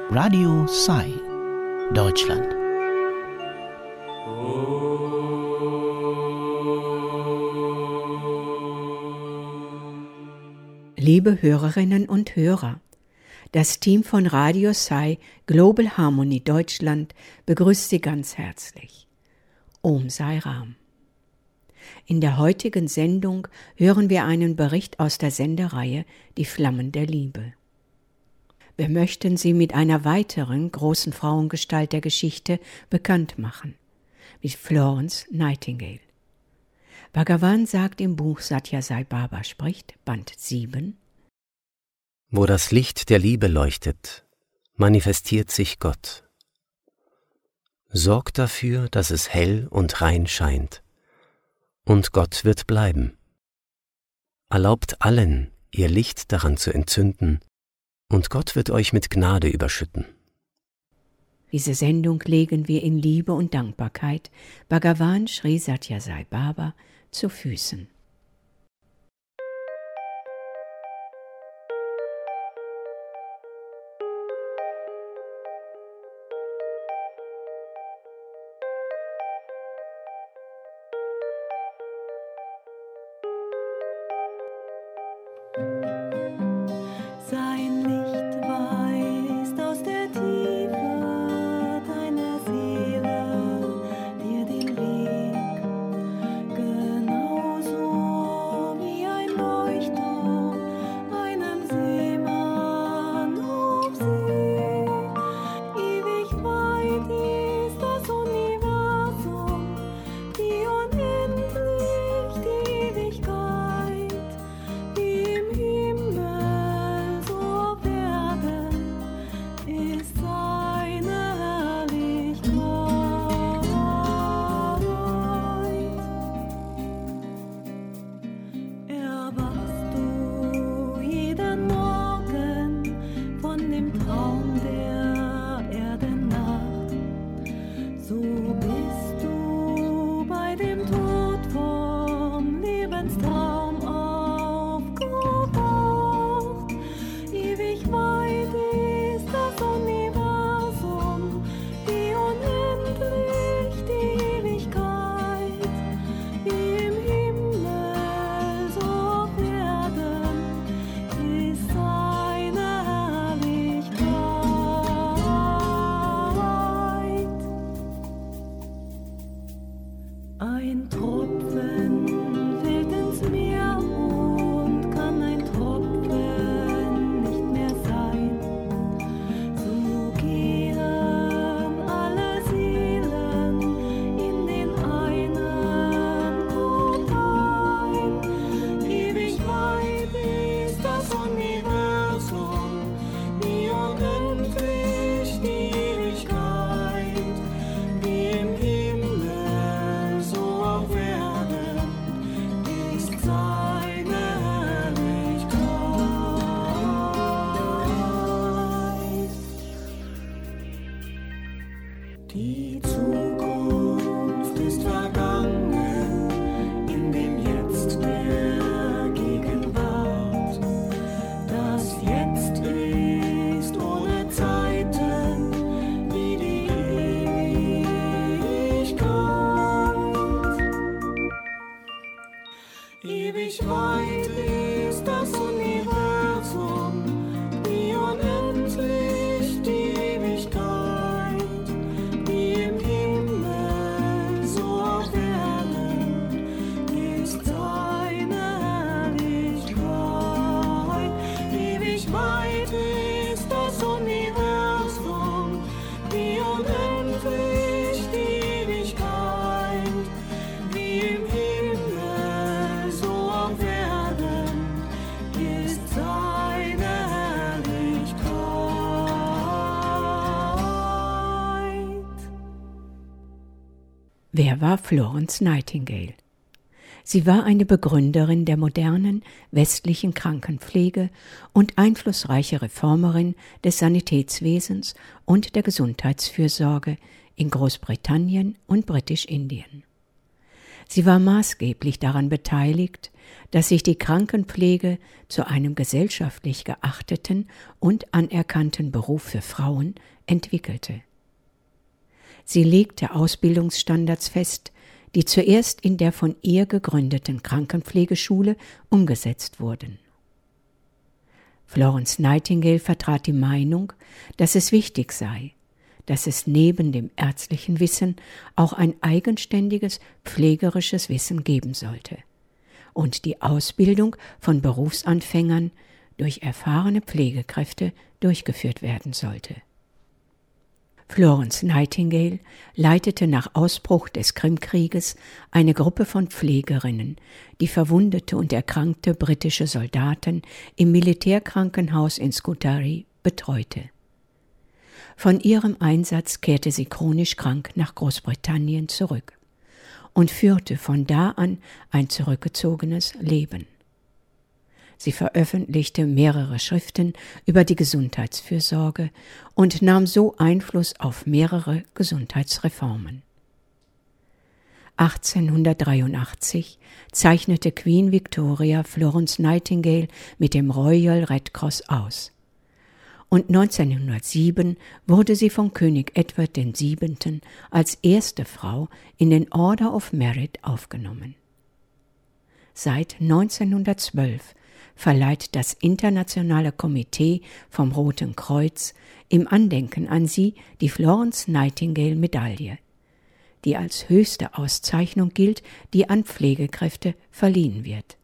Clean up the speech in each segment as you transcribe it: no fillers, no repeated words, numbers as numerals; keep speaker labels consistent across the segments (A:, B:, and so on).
A: Radio Sai, Deutschland.
B: Liebe Hörerinnen und Hörer, das Team von Radio Sai Global Harmony Deutschland begrüßt Sie ganz herzlich. Om Sai Ram. In der heutigen Sendung hören wir einen Bericht aus der Sendereihe Die Flammen der Liebe. Wir möchten Sie mit einer weiteren großen Frauengestalt der Geschichte bekannt machen, mit Florence Nightingale. Bhagavan sagt im Buch Satya Sai Baba spricht, Band 7:
C: Wo das Licht der Liebe leuchtet, manifestiert sich Gott. Sorgt dafür, dass es hell und rein scheint, und Gott wird bleiben. Erlaubt allen, ihr Licht daran zu entzünden, und Gott wird euch mit Gnade überschütten.
B: Diese Sendung legen wir in Liebe und Dankbarkeit Bhagavan Sri Satya Sai Baba zu Füßen. Wer war Florence Nightingale? Sie war eine Begründerin der modernen westlichen Krankenpflege und einflussreiche Reformerin des Sanitätswesens und der Gesundheitsfürsorge in Großbritannien und Britisch-Indien. Sie war maßgeblich daran beteiligt, dass sich die Krankenpflege zu einem gesellschaftlich geachteten und anerkannten Beruf für Frauen entwickelte. Sie legte Ausbildungsstandards fest, die zuerst in der von ihr gegründeten Krankenpflegeschule umgesetzt wurden. Florence Nightingale vertrat die Meinung, dass es wichtig sei, dass es neben dem ärztlichen Wissen auch ein eigenständiges pflegerisches Wissen geben sollte und die Ausbildung von Berufsanfängern durch erfahrene Pflegekräfte durchgeführt werden sollte. Florence Nightingale leitete nach Ausbruch des Krimkrieges eine Gruppe von Pflegerinnen, die verwundete und erkrankte britische Soldaten im Militärkrankenhaus in Scutari betreute. Von ihrem Einsatz kehrte sie chronisch krank nach Großbritannien zurück und führte von da an ein zurückgezogenes Leben. Sie veröffentlichte mehrere Schriften über die Gesundheitsfürsorge und nahm so Einfluss auf mehrere Gesundheitsreformen. 1883 zeichnete Queen Victoria Florence Nightingale mit dem Royal Red Cross aus. Und 1907 wurde sie von König Edward VII. Als erste Frau in den Order of Merit aufgenommen. Seit 1912 verleiht das Internationale Komitee vom Roten Kreuz im Andenken an sie die Florence Nightingale Medaille, die als höchste Auszeichnung gilt, die an Pflegekräfte verliehen wird.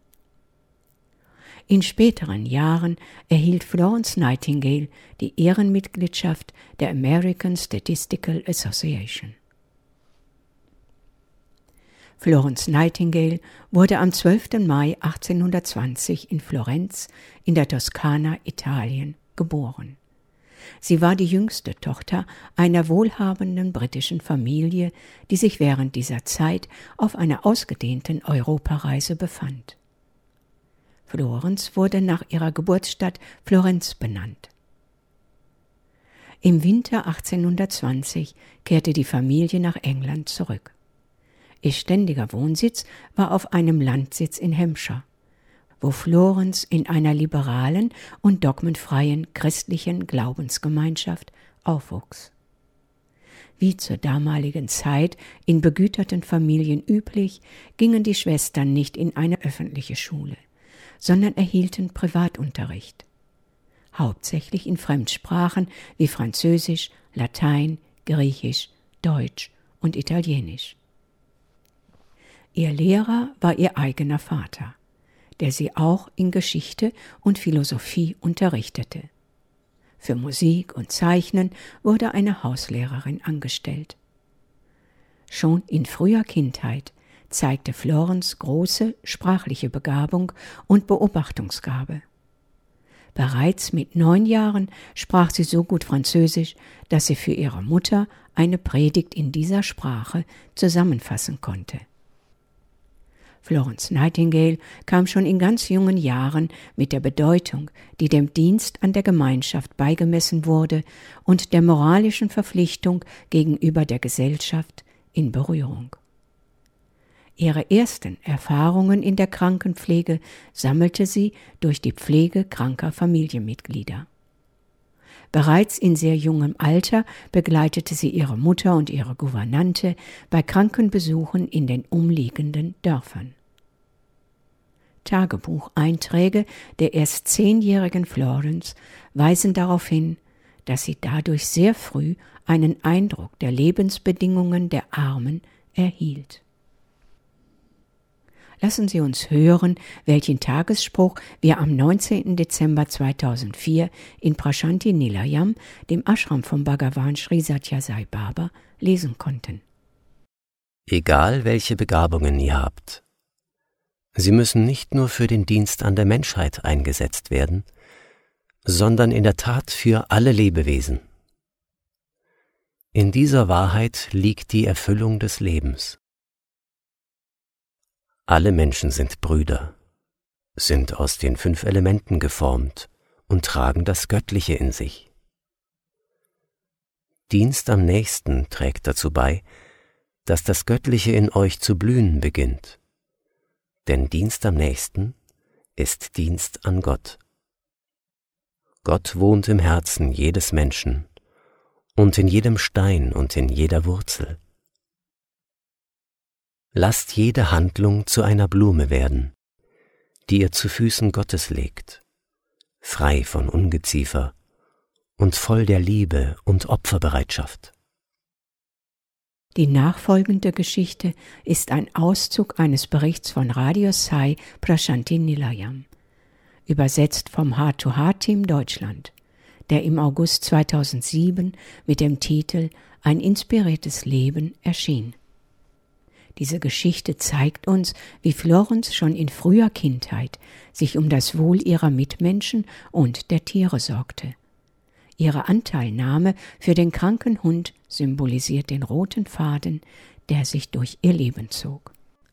B: In späteren Jahren erhielt Florence Nightingale die Ehrenmitgliedschaft der American Statistical Association. Florence Nightingale wurde am 12. Mai 1820 in Florenz in der Toskana, Italien, geboren. Sie war die jüngste Tochter einer wohlhabenden britischen Familie, die sich während dieser Zeit auf einer ausgedehnten Europareise befand. Florence wurde nach ihrer Geburtsstadt Florenz benannt. Im Winter 1820 kehrte die Familie nach England zurück. Ihr ständiger Wohnsitz war auf einem Landsitz in Hampshire, wo Florence in einer liberalen und dogmenfreien christlichen Glaubensgemeinschaft aufwuchs. Wie zur damaligen Zeit in begüterten Familien üblich, gingen die Schwestern nicht in eine öffentliche Schule, sondern erhielten Privatunterricht, hauptsächlich in Fremdsprachen wie Französisch, Latein, Griechisch, Deutsch und Italienisch. Ihr Lehrer war ihr eigener Vater, der sie auch in Geschichte und Philosophie unterrichtete. Für Musik und Zeichnen wurde eine Hauslehrerin angestellt. Schon in früher Kindheit zeigte Florence große sprachliche Begabung und Beobachtungsgabe. Bereits mit 9 Jahren sprach sie so gut Französisch, dass sie für ihre Mutter eine Predigt in dieser Sprache zusammenfassen konnte. Florence Nightingale kam schon in ganz jungen Jahren mit der Bedeutung, die dem Dienst an der Gemeinschaft beigemessen wurde, und der moralischen Verpflichtung gegenüber der Gesellschaft in Berührung. Ihre ersten Erfahrungen in der Krankenpflege sammelte sie durch die Pflege kranker Familienmitglieder. Bereits in sehr jungem Alter begleitete sie ihre Mutter und ihre Gouvernante bei Krankenbesuchen in den umliegenden Dörfern. Tagebucheinträge der erst 10-jährigen Florence weisen darauf hin, dass sie dadurch sehr früh einen Eindruck der Lebensbedingungen der Armen erhielt. Lassen Sie uns hören, welchen Tagesspruch wir am 19. Dezember 2004 in Prashanti Nilayam, dem Ashram von Bhagavan Sri Sathya Sai Baba, lesen konnten.
C: Egal welche Begabungen ihr habt, sie müssen nicht nur für den Dienst an der Menschheit eingesetzt werden, sondern in der Tat für alle Lebewesen. In dieser Wahrheit liegt die Erfüllung des Lebens. Alle Menschen sind Brüder, sind aus den 5 Elementen geformt und tragen das Göttliche in sich. Dienst am Nächsten trägt dazu bei, dass das Göttliche in euch zu blühen beginnt. Denn Dienst am Nächsten ist Dienst an Gott. Gott wohnt im Herzen jedes Menschen und in jedem Stein und in jeder Wurzel. Lasst jede Handlung zu einer Blume werden, die ihr zu Füßen Gottes legt, frei von Ungeziefer und voll der Liebe und Opferbereitschaft.
B: Die nachfolgende Geschichte ist ein Auszug eines Berichts von Radio Sai Prashanti Nilayam, übersetzt vom Heart-to-Heart-Team Deutschland, der im August 2007 mit dem Titel Ein inspiriertes Leben erschien. Diese Geschichte zeigt uns, wie Florence schon in früher Kindheit sich um das Wohl ihrer Mitmenschen und der Tiere sorgte. Ihre Anteilnahme für den kranken Hund symbolisiert den roten Faden, der sich durch ihr Leben zog.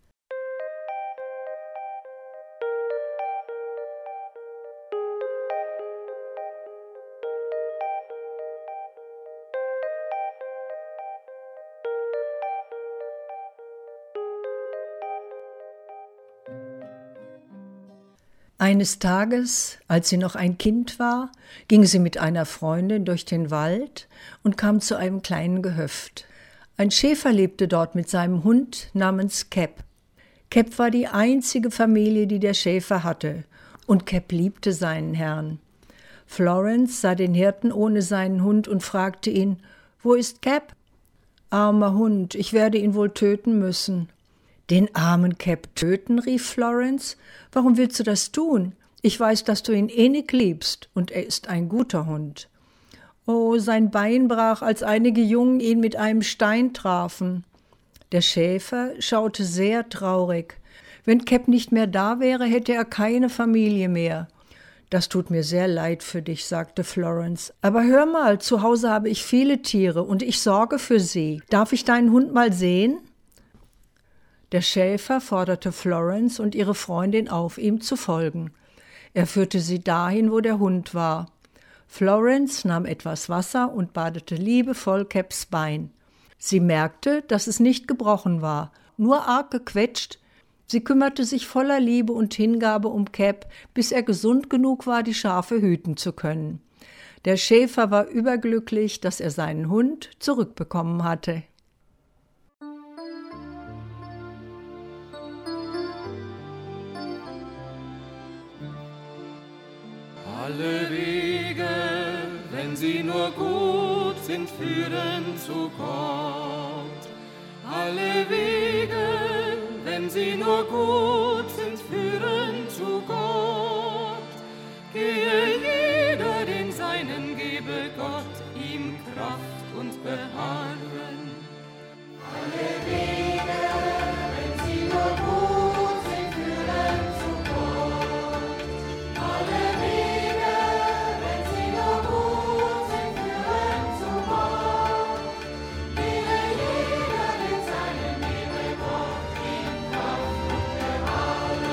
D: Eines Tages, als sie noch ein Kind war, ging sie mit einer Freundin durch den Wald und kam zu einem kleinen Gehöft. Ein Schäfer lebte dort mit seinem Hund namens Cap. Cap war die einzige Familie, die der Schäfer hatte, und Cap liebte seinen Herrn. Florence sah den Hirten ohne seinen Hund und fragte ihn: »Wo ist Cap?« »Armer Hund, ich werde ihn wohl töten müssen.« »Den armen Cap töten?« rief Florence. »Warum willst du das tun? Ich weiß, dass du ihn innig liebst, und er ist ein guter Hund.« »Oh, sein Bein brach, als einige Jungen ihn mit einem Stein trafen.« Der Schäfer schaute sehr traurig. Wenn Cap nicht mehr da wäre, hätte er keine Familie mehr. »Das tut mir sehr leid für dich«, sagte Florence. »Aber hör mal, zu Hause habe ich viele Tiere und ich sorge für sie. Darf ich deinen Hund mal sehen?« Der Schäfer forderte Florence und ihre Freundin auf, ihm zu folgen. Er führte sie dahin, wo der Hund war. Florence nahm etwas Wasser und badete liebevoll Caps Bein. Sie merkte, dass es nicht gebrochen war, nur arg gequetscht. Sie kümmerte sich voller Liebe und Hingabe um Cap, bis er gesund genug war, die Schafe hüten zu können. Der Schäfer war überglücklich, dass er seinen Hund zurückbekommen hatte.
E: Alle Wege, wenn sie nur gut sind, führen zu Gott. Alle Wege, wenn sie nur gut sind, führen zu Gott. Gehe jeder den Seinen, gebe Gott ihm Kraft und Beharren. Alle Wege, wenn sie nur gut sind, führen zu Gott. Alle Wege, wenn sie nur gut sind, führen zu Gott. Gehe jeder den Seinen, gebe Gott ihm Kraft und Beharren.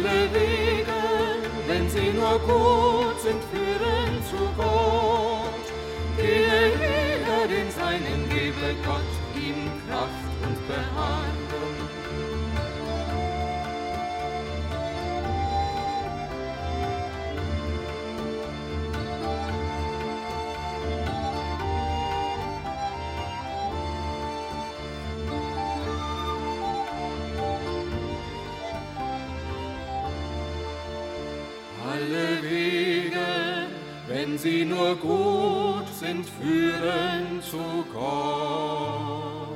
E: Alle Wege, wenn sie nur gut sind, führen zu Gott. Gehe jeder den Seinen, gebe Gott ihm Kraft und Behagen. Alle Wege, wenn sie nur gut sind, führen zu Gott.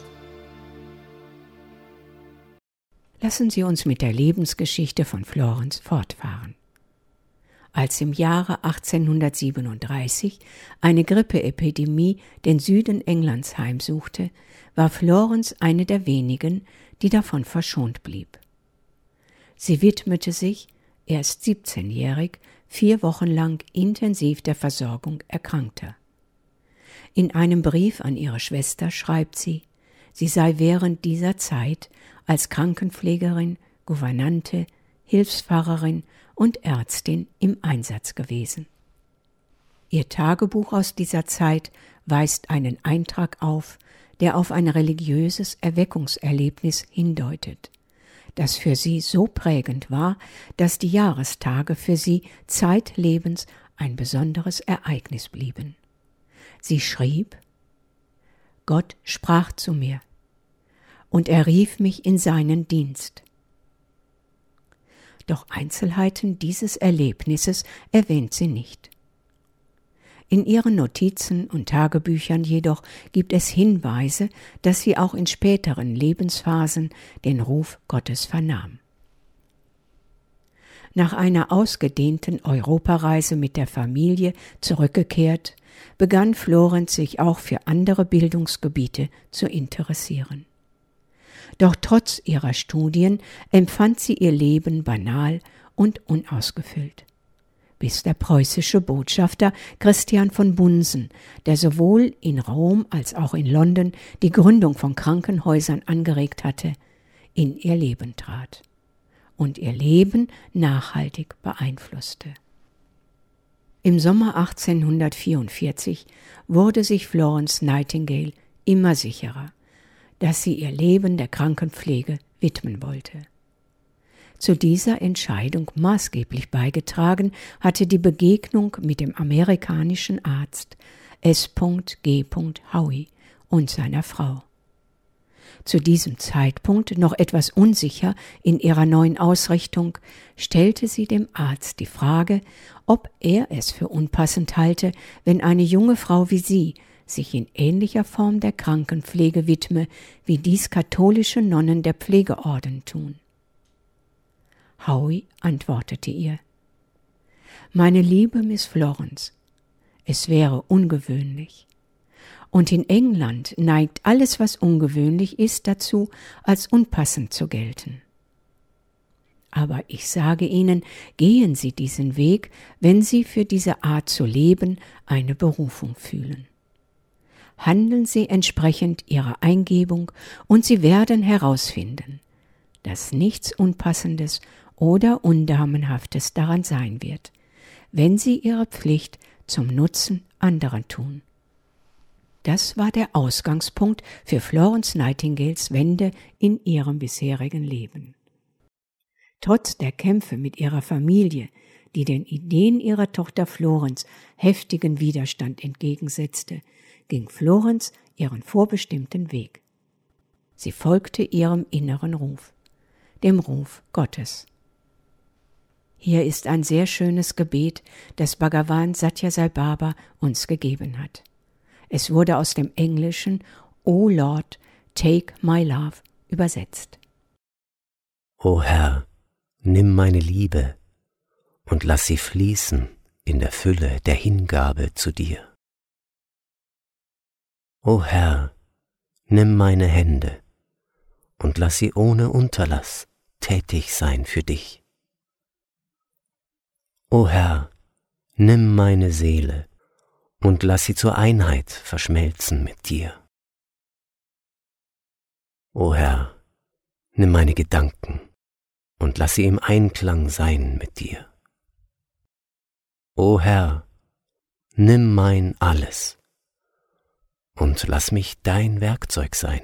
B: Lassen Sie uns mit der Lebensgeschichte von Florence fortfahren. Als im Jahre 1837 eine Grippeepidemie den Süden Englands heimsuchte, war Florence eine der wenigen, die davon verschont blieb. Sie widmete sich, erst 17-jährig, 4 Wochen lang intensiv der Versorgung Erkrankter. In einem Brief an ihre Schwester schreibt sie sei während dieser Zeit als Krankenpflegerin, Gouvernante, Hilfspfarrerin und Ärztin im Einsatz gewesen. Ihr Tagebuch aus dieser Zeit weist einen Eintrag auf, der auf ein religiöses Erweckungserlebnis hindeutet, das für sie so prägend war, dass die Jahrestage für sie zeitlebens ein besonderes Ereignis blieben. Sie schrieb: Gott sprach zu mir, und er rief mich in seinen Dienst. Doch Einzelheiten dieses Erlebnisses erwähnt sie nicht. In ihren Notizen und Tagebüchern jedoch gibt es Hinweise, dass sie auch in späteren Lebensphasen den Ruf Gottes vernahm. Nach einer ausgedehnten Europareise mit der Familie zurückgekehrt, begann Florence sich auch für andere Bildungsgebiete zu interessieren. Doch trotz ihrer Studien empfand sie ihr Leben banal und unausgefüllt, bis der preußische Botschafter Christian von Bunsen, der sowohl in Rom als auch in London die Gründung von Krankenhäusern angeregt hatte, in ihr Leben trat und ihr Leben nachhaltig beeinflusste. Im Sommer 1844 wurde sich Florence Nightingale immer sicherer, dass sie ihr Leben der Krankenpflege widmen wollte. Zu dieser Entscheidung maßgeblich beigetragen hatte die Begegnung mit dem amerikanischen Arzt S.G. Howe und seiner Frau. Zu diesem Zeitpunkt noch etwas unsicher in ihrer neuen Ausrichtung, stellte sie dem Arzt die Frage, ob er es für unpassend halte, wenn eine junge Frau wie sie sich in ähnlicher Form der Krankenpflege widme, wie dies katholische Nonnen der Pflegeorden tun. Howe antwortete ihr: Meine liebe Miss Florence, es wäre ungewöhnlich. Und in England neigt alles, was ungewöhnlich ist, dazu, als unpassend zu gelten. Aber ich sage Ihnen, gehen Sie diesen Weg, wenn Sie für diese Art zu leben eine Berufung fühlen. Handeln Sie entsprechend Ihrer Eingebung und Sie werden herausfinden, dass nichts Unpassendes oder Undamenhaftes daran sein wird, wenn Sie Ihre Pflicht zum Nutzen anderer tun. Das war der Ausgangspunkt für Florence Nightingales Wende in ihrem bisherigen Leben. Trotz der Kämpfe mit ihrer Familie, die den Ideen ihrer Tochter Florence heftigen Widerstand entgegensetzte, ging Florence ihren vorbestimmten Weg. Sie folgte ihrem inneren Ruf, dem Ruf Gottes. Hier ist ein sehr schönes Gebet, das Bhagavan Satya Sai Baba uns gegeben hat. Es wurde aus dem Englischen O Lord, take my love übersetzt.
C: O Herr, nimm meine Liebe und lass sie fließen in der Fülle der Hingabe zu dir. O Herr, nimm meine Hände und lass sie ohne Unterlass tätig sein für dich. O Herr, nimm meine Seele und lass sie zur Einheit verschmelzen mit dir. O Herr, nimm meine Gedanken und lass sie im Einklang sein mit dir. O Herr, nimm mein Alles und lass mich dein Werkzeug sein.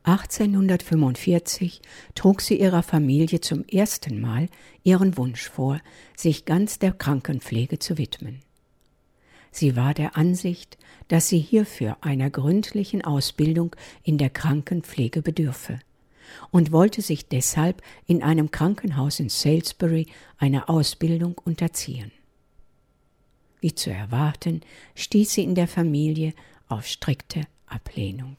B: 1845 trug sie ihrer Familie zum ersten Mal ihren Wunsch vor, sich ganz der Krankenpflege zu widmen. Sie war der Ansicht, dass sie hierfür einer gründlichen Ausbildung in der Krankenpflege bedürfe und wollte sich deshalb in einem Krankenhaus in Salisbury einer Ausbildung unterziehen. Wie zu erwarten, stieß sie in der Familie auf strikte Ablehnung.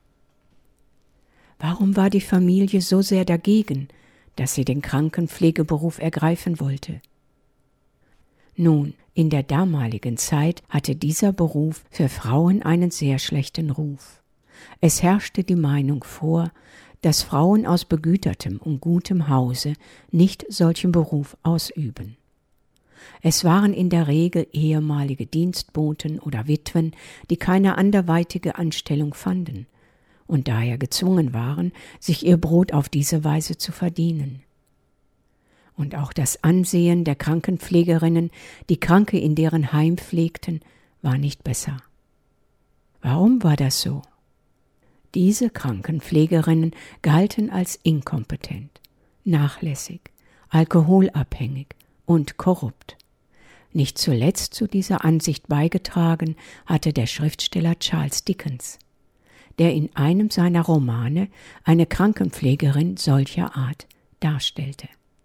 B: Warum war die Familie so sehr dagegen, dass sie den Krankenpflegeberuf ergreifen wollte? Nun, in der damaligen Zeit hatte dieser Beruf für Frauen einen sehr schlechten Ruf. Es herrschte die Meinung vor, dass Frauen aus begütertem und gutem Hause nicht solchen Beruf ausüben. Es waren in der Regel ehemalige Dienstboten oder Witwen, die keine anderweitige Anstellung fanden und daher gezwungen waren, sich ihr Brot auf diese Weise zu verdienen. Und auch das Ansehen der Krankenpflegerinnen, die Kranke in deren Heim pflegten, war nicht besser. Warum war das so? Diese Krankenpflegerinnen galten als inkompetent, nachlässig, alkoholabhängig und korrupt. Nicht zuletzt zu dieser Ansicht beigetragen hatte der Schriftsteller Charles Dickens, der in einem seiner Romane eine Krankenpflegerin solcher Art darstellte.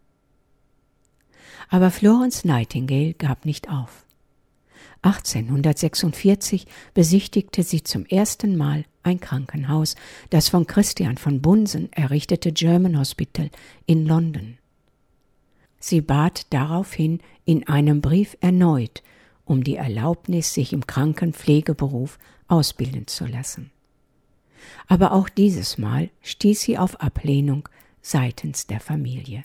B: Aber Florence Nightingale gab nicht auf. 1846 besichtigte sie zum ersten Mal ein Krankenhaus, das von Christian von Bunsen errichtete German Hospital in London. Sie bat daraufhin in einem Brief erneut um die Erlaubnis, sich im Krankenpflegeberuf ausbilden zu lassen. Aber auch dieses Mal stieß sie auf Ablehnung seitens der Familie.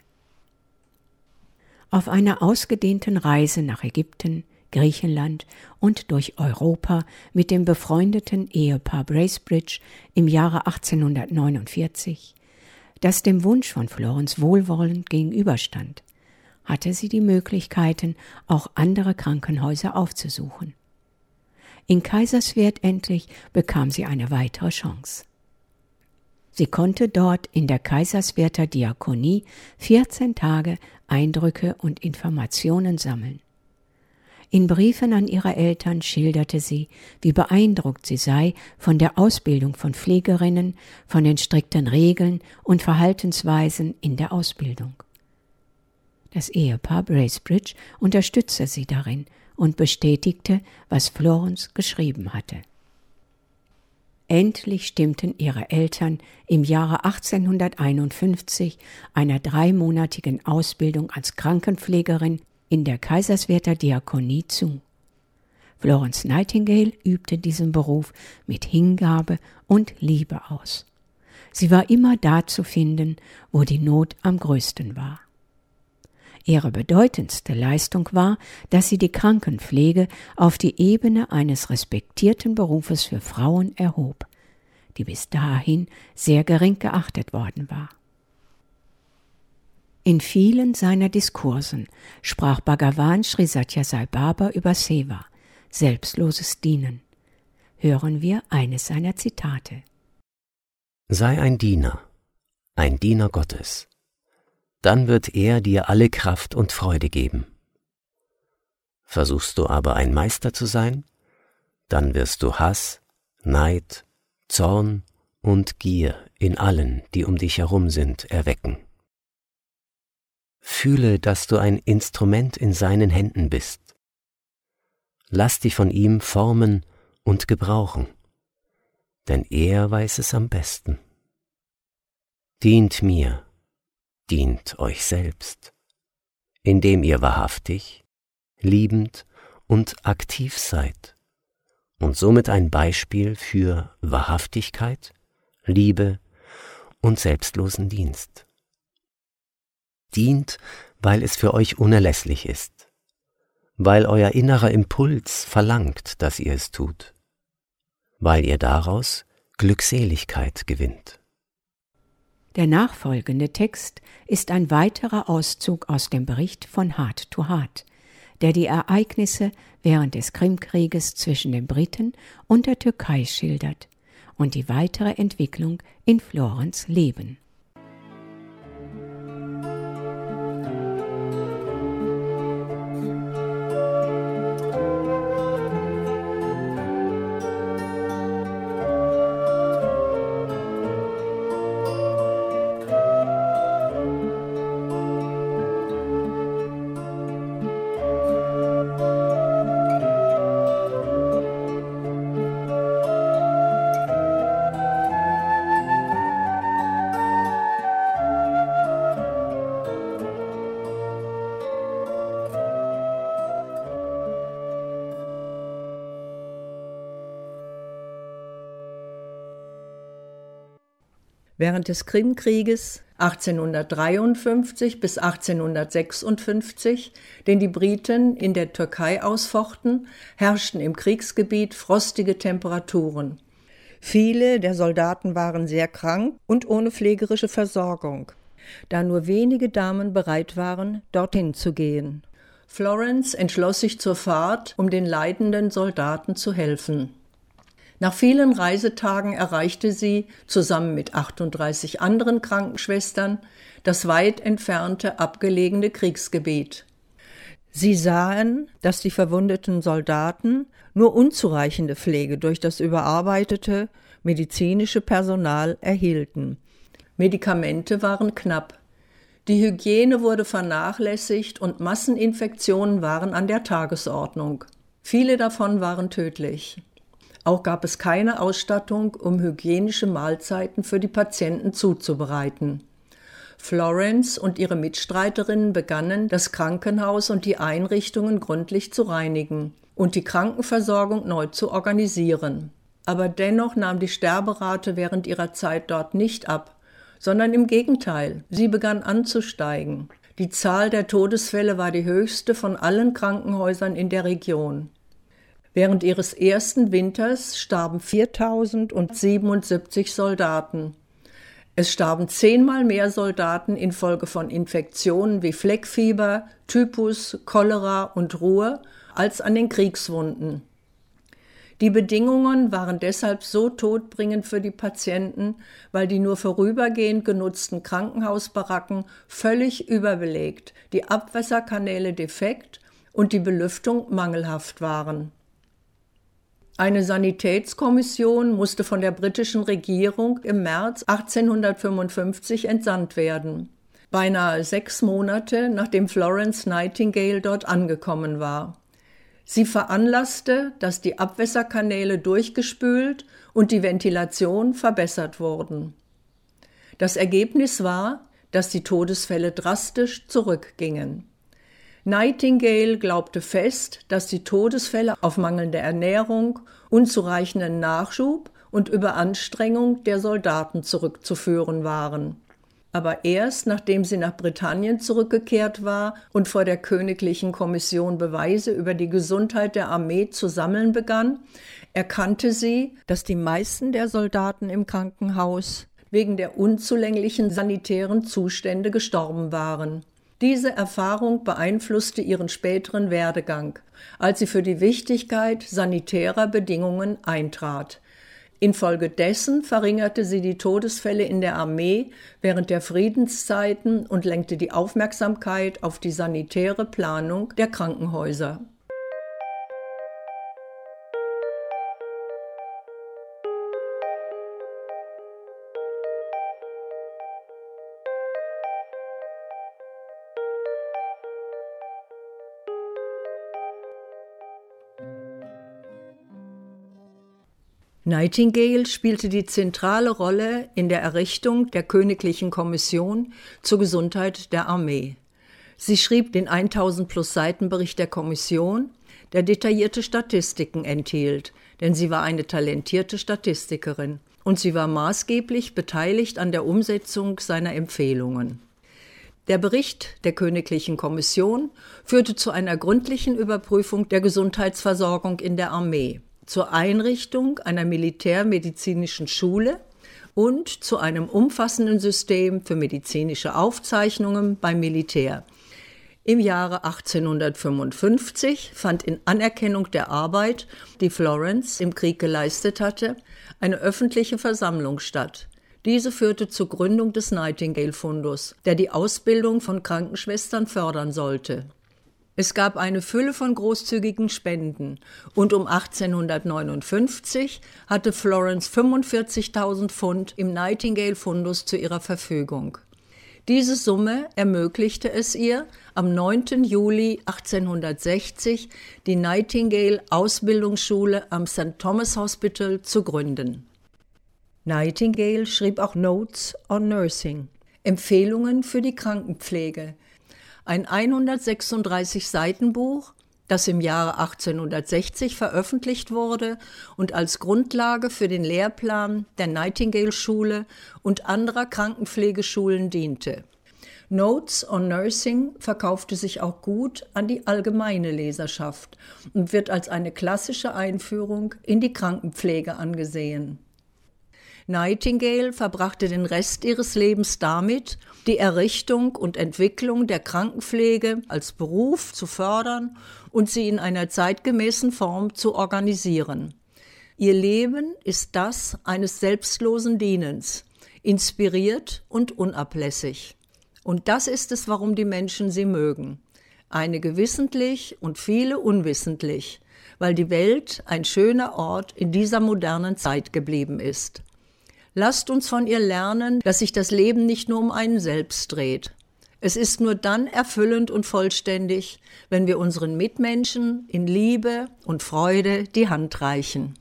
B: Auf einer ausgedehnten Reise nach Ägypten, Griechenland und durch Europa mit dem befreundeten Ehepaar Bracebridge im Jahre 1849, das dem Wunsch von Florence wohlwollend gegenüberstand, hatte sie die Möglichkeiten, auch andere Krankenhäuser aufzusuchen. In Kaiserswerth endlich bekam sie eine weitere Chance. Sie konnte dort in der Kaiserswerther Diakonie 14 Tage Eindrücke und Informationen sammeln. In Briefen an ihre Eltern schilderte sie, wie beeindruckt sie sei von der Ausbildung von Pflegerinnen, von den strikten Regeln und Verhaltensweisen in der Ausbildung. Das Ehepaar Bracebridge unterstützte sie darin und bestätigte, was Florence geschrieben hatte. Endlich stimmten ihre Eltern im Jahre 1851 einer 3-monatigen Ausbildung als Krankenpflegerin in der Kaiserswerther Diakonie zu. Florence Nightingale übte diesen Beruf mit Hingabe und Liebe aus. Sie war immer da zu finden, wo die Not am größten war. Ihre bedeutendste Leistung war, dass sie die Krankenpflege auf die Ebene eines respektierten Berufes für Frauen erhob, die bis dahin sehr gering geachtet worden war. In vielen seiner Diskursen sprach Bhagavan Sri Satya Sai Baba über Seva, selbstloses Dienen. Hören wir eines seiner Zitate.
C: Sei ein Diener Gottes. Dann wird er dir alle Kraft und Freude geben. Versuchst du aber ein Meister zu sein, dann wirst du Hass, Neid, Zorn und Gier in allen, die um dich herum sind, erwecken. Fühle, dass du ein Instrument in seinen Händen bist. Lass dich von ihm formen und gebrauchen, denn er weiß es am besten. Dient mir, dient euch selbst, indem ihr wahrhaftig, liebend und aktiv seid und somit ein Beispiel für Wahrhaftigkeit, Liebe und selbstlosen Dienst. Dient, weil es für euch unerlässlich ist, weil euer innerer Impuls verlangt, dass ihr es tut, weil ihr daraus Glückseligkeit gewinnt.
B: Der nachfolgende Text ist ein weiterer Auszug aus dem Bericht von Heart to Heart, der die Ereignisse während des Krimkrieges zwischen den Briten und der Türkei schildert und die weitere Entwicklung in Florens Leben.
D: Während des Krimkrieges 1853 bis 1856, den die Briten in der Türkei ausfochten, herrschten im Kriegsgebiet frostige Temperaturen. Viele der Soldaten waren sehr krank und ohne pflegerische Versorgung, da nur wenige Damen bereit waren, dorthin zu gehen. Florence entschloss sich zur Fahrt, um den leidenden Soldaten zu helfen. Nach vielen Reisetagen erreichte sie, zusammen mit 38 anderen Krankenschwestern, das weit entfernte, abgelegene Kriegsgebiet. Sie sahen, dass die verwundeten Soldaten nur unzureichende Pflege durch das überarbeitete medizinische Personal erhielten. Medikamente waren knapp. Die Hygiene wurde vernachlässigt und Masseninfektionen waren an der Tagesordnung. Viele davon waren tödlich. Auch gab es keine Ausstattung, um hygienische Mahlzeiten für die Patienten zuzubereiten. Florence und ihre Mitstreiterinnen begannen, das Krankenhaus und die Einrichtungen gründlich zu reinigen und die Krankenversorgung neu zu organisieren. Aber dennoch nahm die Sterberate während ihrer Zeit dort nicht ab, sondern im Gegenteil, sie begann anzusteigen. Die Zahl der Todesfälle war die höchste von allen Krankenhäusern in der Region. Während ihres ersten Winters starben 4.077 Soldaten. Es starben 10-mal mehr Soldaten infolge von Infektionen wie Fleckfieber, Typhus, Cholera und Ruhr als an den Kriegswunden. Die Bedingungen waren deshalb so todbringend für die Patienten, weil die nur vorübergehend genutzten Krankenhausbaracken völlig überbelegt, die Abwasserkanäle defekt und die Belüftung mangelhaft waren. Eine Sanitätskommission musste von der britischen Regierung im März 1855 entsandt werden, beinahe 6 Monate nachdem Florence Nightingale dort angekommen war. Sie veranlasste, dass die Abwässerkanäle durchgespült und die Ventilation verbessert wurden. Das Ergebnis war, dass die Todesfälle drastisch zurückgingen. Nightingale glaubte fest, dass die Todesfälle auf mangelnde Ernährung, unzureichenden Nachschub und Überanstrengung der Soldaten zurückzuführen waren. Aber erst nachdem sie nach Britannien zurückgekehrt war und vor der Königlichen Kommission Beweise über die Gesundheit der Armee zu sammeln begann, erkannte sie, dass die meisten der Soldaten im Krankenhaus wegen der unzulänglichen sanitären Zustände gestorben waren. Diese Erfahrung beeinflusste ihren späteren Werdegang, als sie für die Wichtigkeit sanitärer Bedingungen eintrat. Infolgedessen verringerte sie die Todesfälle in der Armee während der Friedenszeiten und lenkte die Aufmerksamkeit auf die sanitäre Planung der Krankenhäuser. Nightingale spielte die zentrale Rolle in der Errichtung der Königlichen Kommission zur Gesundheit der Armee. Sie schrieb den 1000+ Seiten Bericht der Kommission, der detaillierte Statistiken enthielt, denn sie war eine talentierte Statistikerin und sie war maßgeblich beteiligt an der Umsetzung seiner Empfehlungen. Der Bericht der Königlichen Kommission führte zu einer gründlichen Überprüfung der Gesundheitsversorgung in der Armee, zur Einrichtung einer militärmedizinischen Schule und zu einem umfassenden System für medizinische Aufzeichnungen beim Militär. Im Jahre 1855 fand in Anerkennung der Arbeit, die Florence im Krieg geleistet hatte, eine öffentliche Versammlung statt. Diese führte zur Gründung des Nightingale-Fundus, der die Ausbildung von Krankenschwestern fördern sollte. Es gab eine Fülle von großzügigen Spenden und um 1859 hatte Florence 45.000 Pfund im Nightingale-Fundus zu ihrer Verfügung. Diese Summe ermöglichte es ihr, am 9. Juli 1860 die Nightingale-Ausbildungsschule am St. Thomas Hospital zu gründen. Nightingale schrieb auch Notes on Nursing, Empfehlungen für die Krankenpflege, ein 136-Seiten-Buch, das im Jahre 1860 veröffentlicht wurde und als Grundlage für den Lehrplan der Nightingale-Schule und anderer Krankenpflegeschulen diente. Notes on Nursing verkaufte sich auch gut an die allgemeine Leserschaft und wird als eine klassische Einführung in die Krankenpflege angesehen. Nightingale verbrachte den Rest ihres Lebens damit, die Errichtung und Entwicklung der Krankenpflege als Beruf zu fördern und sie in einer zeitgemäßen Form zu organisieren. Ihr Leben ist das eines selbstlosen Dienens, inspiriert und unablässig. Und das ist es, warum die Menschen sie mögen. Einige wissentlich und viele unwissentlich, weil die Welt ein schöner Ort in dieser modernen Zeit geblieben ist. Lasst uns von ihr lernen, dass sich das Leben nicht nur um einen selbst dreht. Es ist nur dann erfüllend und vollständig, wenn wir unseren Mitmenschen in Liebe und Freude die Hand reichen.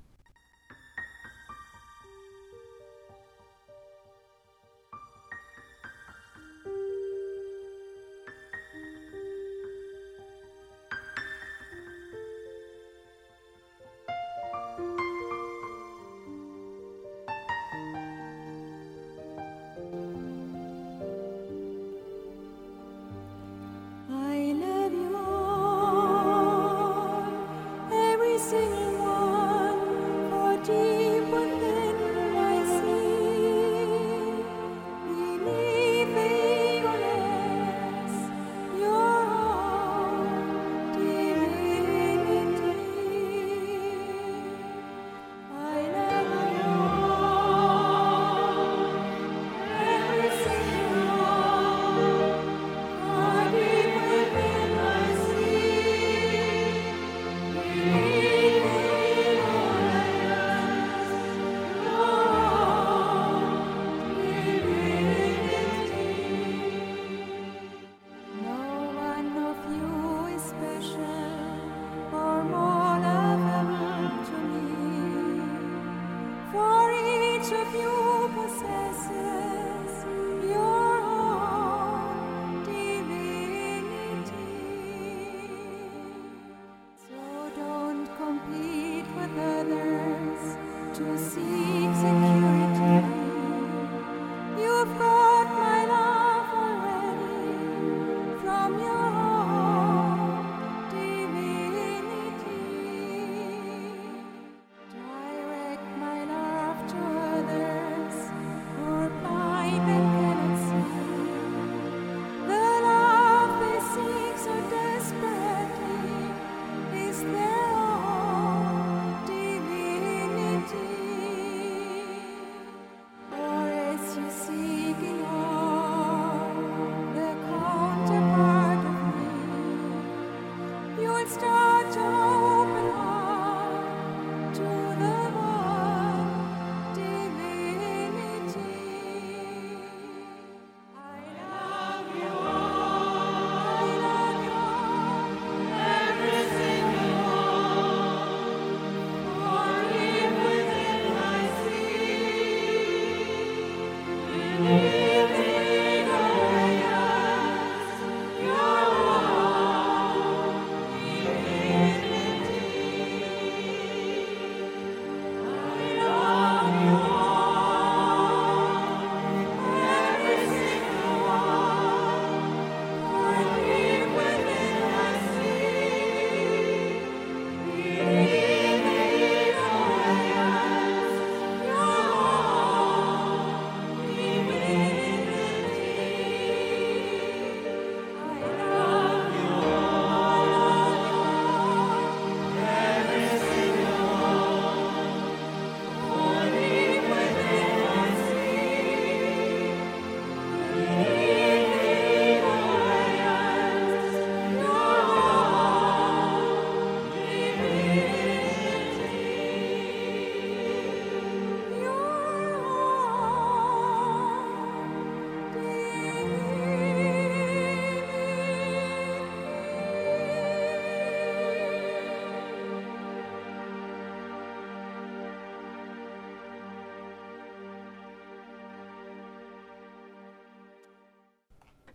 F: I love you all, every single one.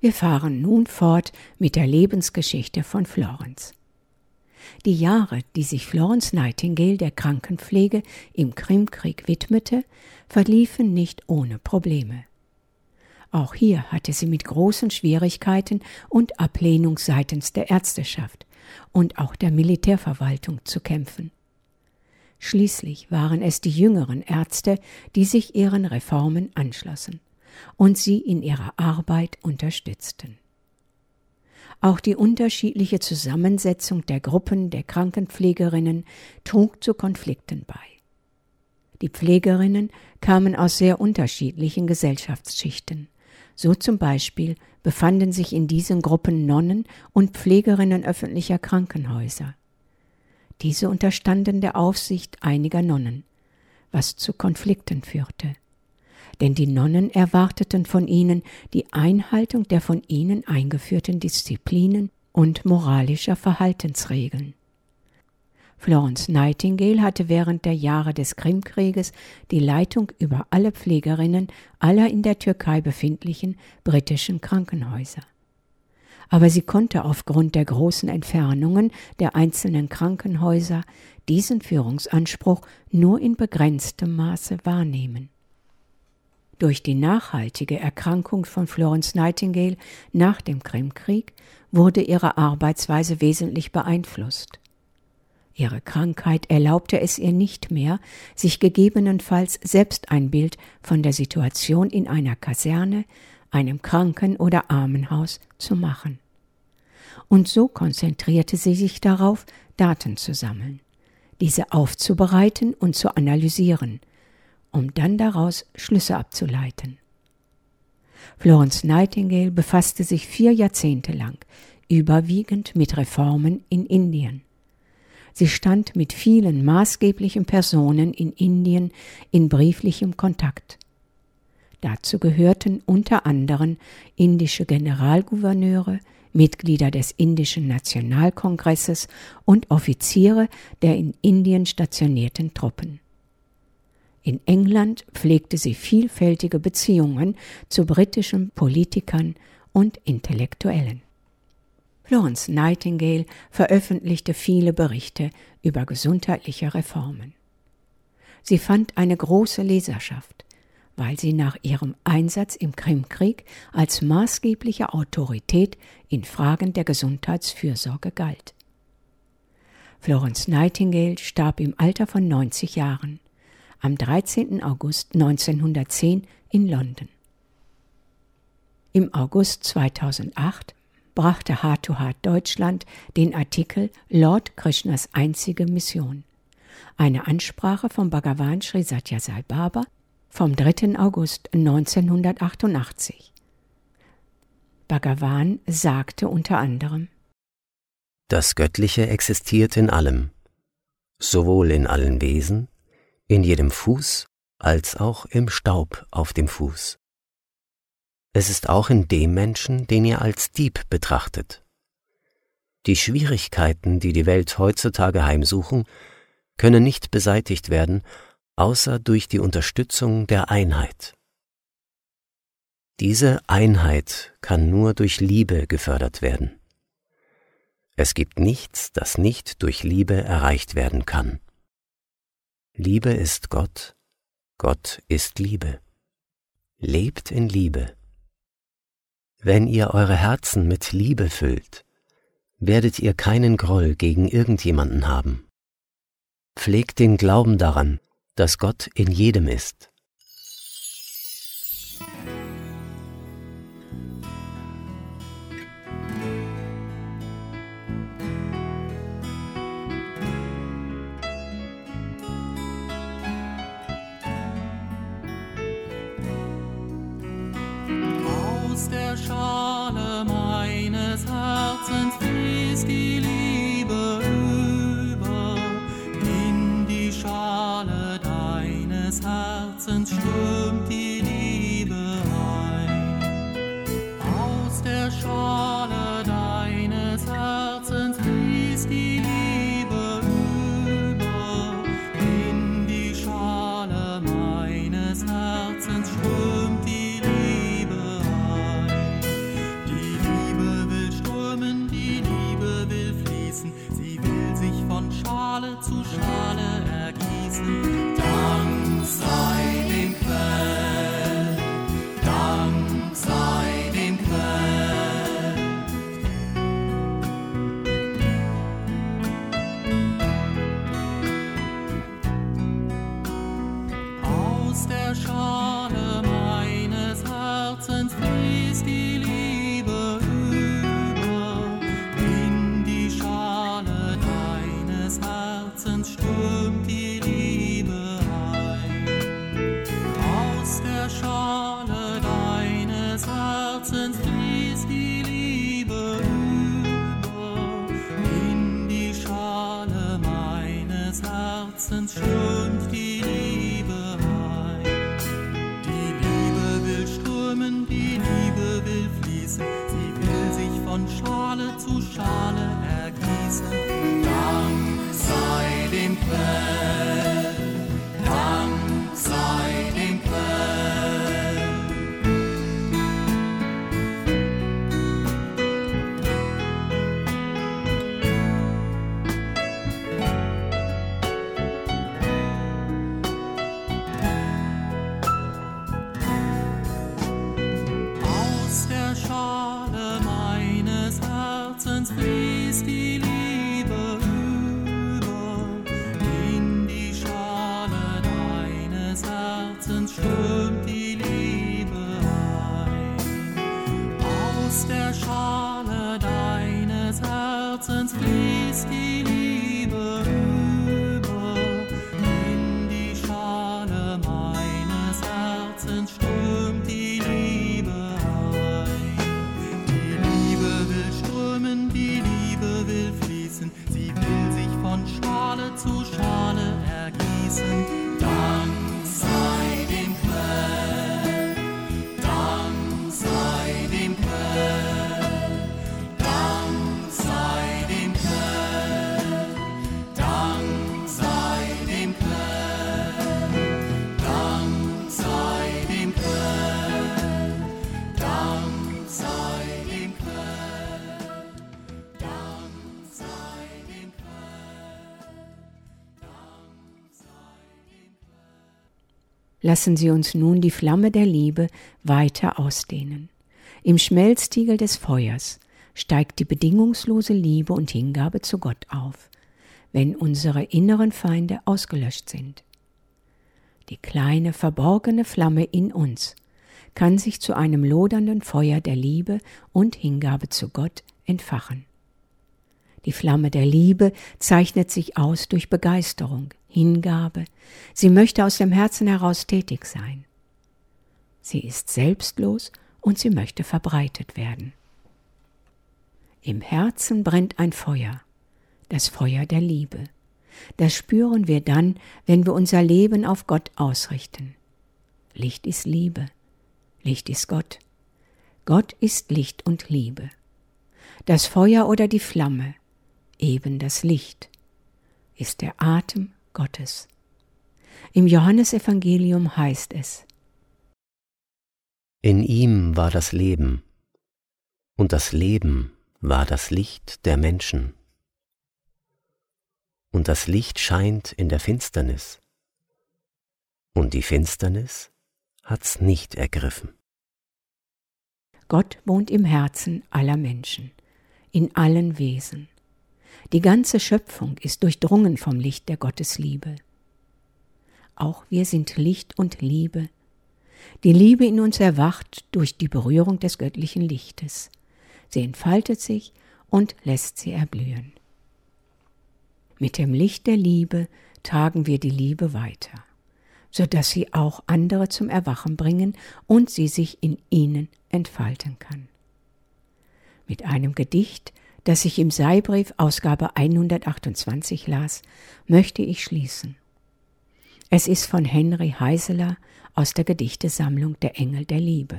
B: Wir fahren nun fort mit der Lebensgeschichte von Florence. Die Jahre, die sich Florence Nightingale der Krankenpflege im Krimkrieg widmete, verliefen nicht ohne Probleme. Auch hier hatte sie mit großen Schwierigkeiten und Ablehnung seitens der Ärzteschaft und auch der Militärverwaltung zu kämpfen. Schließlich waren es die jüngeren Ärzte, die sich ihren Reformen anschlossen und sie in ihrer Arbeit unterstützten. Auch die unterschiedliche Zusammensetzung der Gruppen der Krankenpflegerinnen trug zu Konflikten bei. Die Pflegerinnen kamen aus sehr unterschiedlichen Gesellschaftsschichten. So zum Beispiel befanden sich in diesen Gruppen Nonnen und Pflegerinnen öffentlicher Krankenhäuser. Diese unterstanden der Aufsicht einiger Nonnen, was zu Konflikten führte. Denn die Nonnen erwarteten von ihnen die Einhaltung der von ihnen eingeführten Disziplinen und moralischer Verhaltensregeln. Florence Nightingale hatte während der Jahre des Krimkrieges die Leitung über alle Pflegerinnen aller in der Türkei befindlichen britischen Krankenhäuser. Aber sie konnte aufgrund der großen Entfernungen der einzelnen Krankenhäuser diesen Führungsanspruch nur in begrenztem Maße wahrnehmen. Durch die nachhaltige Erkrankung von Florence Nightingale nach dem Krimkrieg wurde ihre Arbeitsweise wesentlich beeinflusst. Ihre Krankheit erlaubte es ihr nicht mehr, sich gegebenenfalls selbst ein Bild von der Situation in einer Kaserne, einem Kranken- oder Armenhaus zu machen. Und so konzentrierte sie sich darauf, Daten zu sammeln, diese aufzubereiten und zu analysieren, um dann daraus Schlüsse abzuleiten. Florence Nightingale befasste sich 4 Jahrzehnte lang überwiegend mit Reformen in Indien. Sie stand mit vielen maßgeblichen Personen in Indien in brieflichem Kontakt. Dazu gehörten unter anderem indische Generalgouverneure, Mitglieder des Indischen Nationalkongresses und Offiziere der in Indien stationierten Truppen. In England pflegte sie vielfältige Beziehungen zu britischen Politikern und Intellektuellen. Florence Nightingale veröffentlichte viele Berichte über gesundheitliche Reformen. Sie fand eine große Leserschaft, weil sie nach ihrem Einsatz im Krimkrieg als maßgebliche Autorität in Fragen der Gesundheitsfürsorge galt. Florence Nightingale starb im Alter von 90 Jahren. Am 13. August 1910 in London. Im August 2008 brachte Heart to Heart Deutschland den Artikel Lord Krishnas einzige Mission, eine Ansprache von Bhagavan Sri Satya Sai Baba vom 3. August 1988. Bhagavan sagte unter anderem:
C: Das Göttliche existiert in allem, sowohl in allen Wesen, in jedem Fuß als auch im Staub auf dem Fuß. Es ist auch in dem Menschen, den ihr als Dieb betrachtet. Die Schwierigkeiten, die die Welt heutzutage heimsuchen, können nicht beseitigt werden, außer durch die Unterstützung der Einheit. Diese Einheit kann nur durch Liebe gefördert werden. Es gibt nichts, das nicht durch Liebe erreicht werden kann. Liebe ist Gott, Gott ist Liebe. Lebt in Liebe. Wenn ihr eure Herzen mit Liebe füllt, werdet ihr keinen Groll gegen irgendjemanden haben. Pflegt den Glauben daran, dass Gott in jedem ist.
E: Aus der Schale meines Herzens fließt die Liebe über, in die Schale deines Herzens strömt die Liebe ein. Aus der Schale deines Herzens fließt die Liebe über, in die Schale meines Herzens strömt die Liebe ein. zu Schale ergießen. Dank sei dem Quell, Dank sei dem Quell. Aus der Schale meines Herzens fließt die Liebe über, in die Schale deines Herzens strömt die Liebe ein. Aus der Schale deines Herzens fließt die Liebe über, in die Schale meines Herzens strömt die Liebe ein. Die Liebe will strömen, die Liebe will fließen, sie will sich von Schale zu Schale ergießen. Dank sei dem Quell, Dank sei dem Quell. Aus der Schale meines Herzens fließt die Liebe über, in die Schale deines Herzens strömt die Liebe ein. Aus der Schale deines Herzens fließt die Liebe über, in die Schale meines Herzens strömt die Liebe ein. Die Liebe will strömen, die Liebe will fließen, sie will sich von Schale zu Schale ergießen. Dank sei dem Quell, Dank sei dem Quell, Dank sei dem Quell, Dank sei dem Quell, Dank sei dem Quell, Dank sei dem Quell, Dank sei dem Quell, Dank sei dem Quell.
B: Lassen Sie uns nun die Flamme der Liebe weiter ausdehnen. Im Schmelztiegel des Feuers steigt die bedingungslose Liebe und Hingabe zu Gott auf, wenn unsere inneren Feinde ausgelöscht sind. Die kleine, verborgene Flamme in uns kann sich zu einem lodernden Feuer der Liebe und Hingabe zu Gott entfachen. Die Flamme der Liebe zeichnet sich aus durch Begeisterung, Hingabe. Sie möchte aus dem Herzen heraus tätig sein. Sie ist selbstlos und sie möchte verbreitet werden. Im Herzen brennt ein Feuer, das Feuer der Liebe. Das spüren wir dann, wenn wir unser Leben auf Gott ausrichten. Licht ist Liebe, Licht ist Gott. Gott ist Licht und Liebe. Das Feuer oder die Flamme, eben das Licht, ist der Atem Gottes. Im Johannesevangelium heißt es:
C: In ihm war das Leben, und das Leben war das Licht der Menschen. Und das Licht scheint in der Finsternis, und die Finsternis hat's nicht ergriffen.
B: Gott wohnt im Herzen aller Menschen, in allen Wesen. Die ganze Schöpfung ist durchdrungen vom Licht der Gottesliebe. Auch wir sind Licht und Liebe. Die Liebe in uns erwacht durch die Berührung des göttlichen Lichtes. Sie entfaltet sich und lässt sie erblühen. Mit dem Licht der Liebe tragen wir die Liebe weiter, sodass sie auch andere zum Erwachen bringen und sie sich in ihnen entfalten kann. Mit einem Gedicht, das ich im Seibrief Ausgabe 128 las, möchte ich schließen. Es ist von Henry Heiseler aus der Gedichtesammlung Der Engel der Liebe.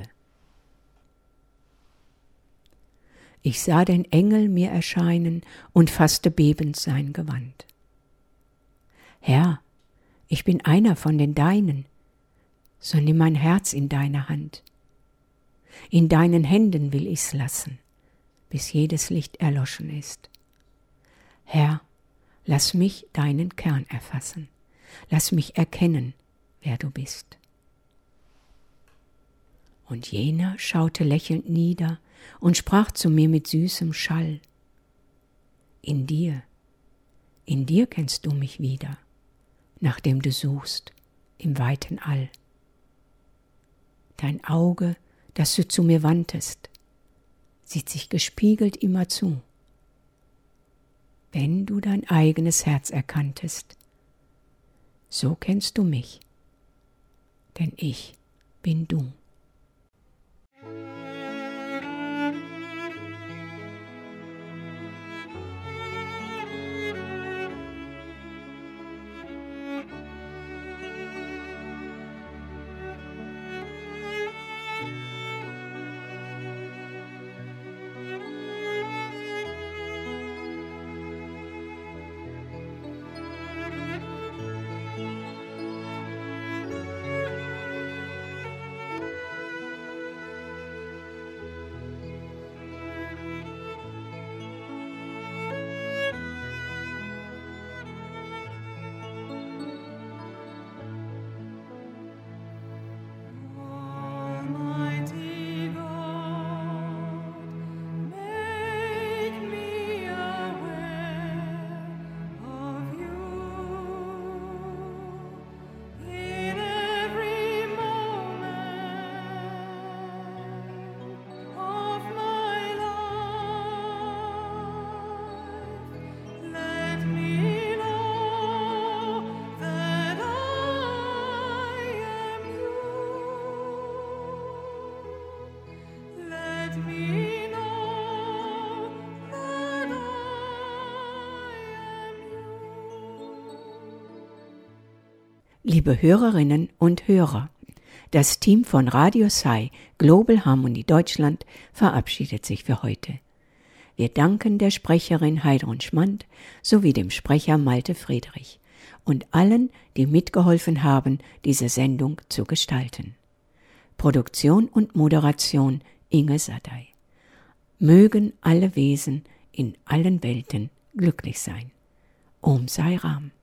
B: Ich sah den Engel mir erscheinen und fasste bebend sein Gewand. Herr, ich bin einer von den Deinen, so nimm mein Herz in deine Hand. In deinen Händen will ich's lassen, bis jedes Licht erloschen ist. Herr, Lass mich deinen Kern erfassen. Lass mich erkennen, wer du bist. Und jener schaute lächelnd nieder und sprach zu mir mit süßem Schall: In dir kennst du mich wieder, nachdem du suchst im weiten All. Dein Auge, das du zu mir wandtest, sieht sich gespiegelt immerzu. Wenn du dein eigenes Herz erkanntest, so kennst du mich, denn ich bin du. Liebe Hörerinnen und Hörer, das Team von Radio Sai Global Harmony Deutschland verabschiedet sich für heute. Wir danken der Sprecherin Heidrun Schmand sowie dem Sprecher Malte Friedrich und allen, die mitgeholfen haben, diese Sendung zu gestalten. Produktion und Moderation Inge Sadai. Mögen alle Wesen in allen Welten glücklich sein. Om Sai Ram.